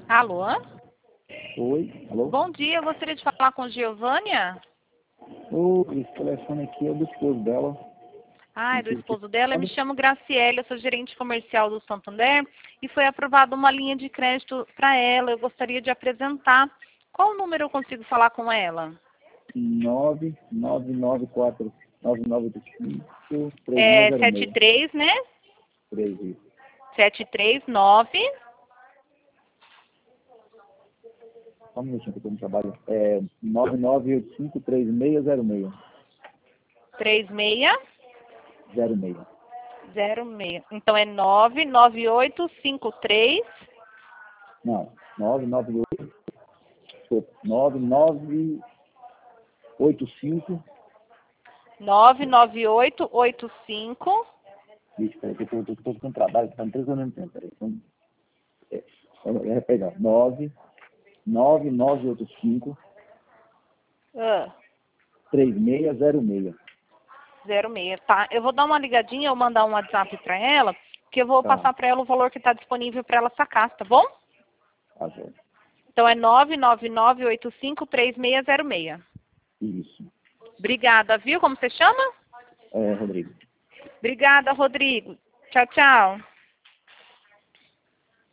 Alô? Oi, alô? Bom dia, eu gostaria de falar com Giovânia. Esse telefone aqui é do esposo dela. Ah, é do esposo dela. Eu me chamo Graciela, eu sou gerente comercial do Santander e foi aprovada uma linha de crédito para ela. Eu gostaria de apresentar. Qual número eu consigo falar com ela? 99994 9985 É 3606. 73, né? 3, isso. 739 Só um minutinho que eu estou no trabalho. É 99853606. 3606. 06. Então é 99853 Não, 998. 9985. 99885. Vixe, peraí, que eu estou com trabalho, está em 3 anos no tempo. Peraí. Então, vou pegar. 9985 3606. 06, tá? Eu vou dar uma ligadinha ou mandar um WhatsApp para ela, que eu vou Tá, passar para ela o valor que está disponível para ela sacar, tá bom? tá, Zé. Então é 999853606. Isso. Obrigada, viu? Como você chama? Rodrigo. Obrigada, Rodrigo. Tchau, tchau.